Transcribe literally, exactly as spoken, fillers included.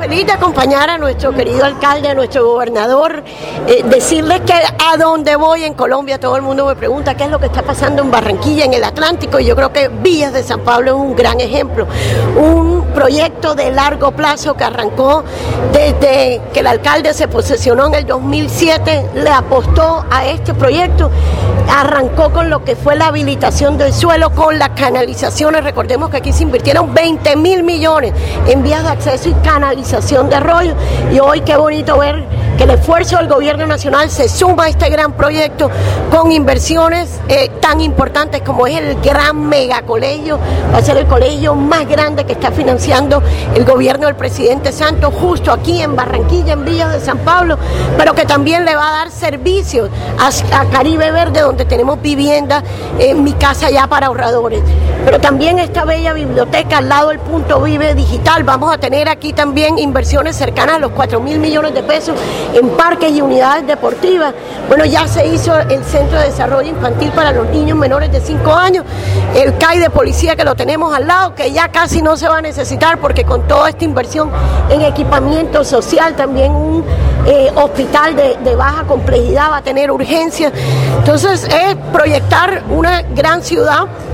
feliz de acompañar a nuestro querido alcalde, a nuestro gobernador, eh, decirles que a donde voy en Colombia todo el mundo me pregunta qué es lo que está pasando en Barranquilla, en el Atlántico, y yo creo que Villas de San Pablo es un gran ejemplo, un proyecto de largo plazo que arrancó desde que el alcalde se posesionó en el dos mil siete, le apostó a este proyecto, arrancó con lo que fue la habilitación del suelo, con las canalizaciones. Recordemos que aquí se invirtieron veinte mil millones en vías de acceso y canalización de arroyos, y hoy qué bonito ver que el esfuerzo del gobierno nacional se suma a este gran proyecto con inversiones eh, tan importantes como es el gran megacolegio. Va a ser el colegio más grande que está financiando el gobierno del presidente Santos, justo aquí en Barranquilla, en Villas de San Pablo, pero que también le va a dar servicios a, a Caribe Verde, donde tenemos vivienda, eh, Mi Casa Ya para ahorradores. Pero también esta bella biblioteca al lado del Punto Vive Digital. Vamos a tener aquí también inversiones cercanas a los cuatro mil millones de pesos en parques y unidades deportivas. Bueno, ya se hizo el Centro de Desarrollo Infantil para los niños menores de cinco años, el C A I de policía que lo tenemos al lado, que ya casi no se va a necesitar porque con toda esta inversión en equipamiento social, también un eh, hospital de, de baja complejidad va a tener urgencias. Entonces es proyectar una gran ciudad